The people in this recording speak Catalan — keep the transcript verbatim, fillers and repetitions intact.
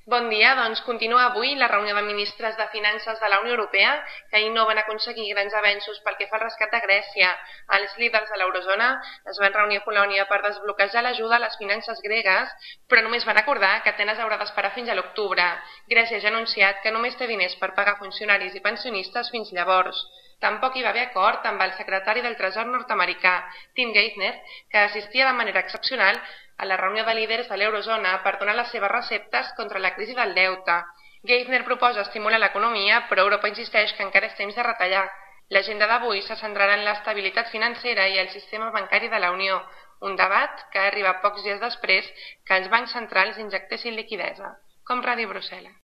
Bon dia, doncs continua avui la reunió de ministres de Finances de la Unió Europea, que ahir no van aconseguir grans avenços pel que fa al rescat de Grècia. Els líders de l'eurozona es van reunir a Polònia per desbloquejar l'ajuda a les finances gregues, però només van acordar que Atenes haurà d'esperar fins a l'octubre. Grècia ja ha anunciat que només té diners per pagar funcionaris i pensionistes fins llavors. Tampoc hi va haver acord amb el secretari del Tresor nord-americà, Tim Geithner, que assistia de manera excepcional a la reunió de líders de l'eurozona per donar les seves receptes contra la crisi del deute. Geithner proposa estimular l'economia, però Europa insisteix que encara és temps de retallar. L'agenda d'avui se centrarà en l'estabilitat financera i el sistema bancari de la Unió, un debat que arriba pocs dies després que els bancs centrals injectessin liquidesa, com Ràdio Brussel·les.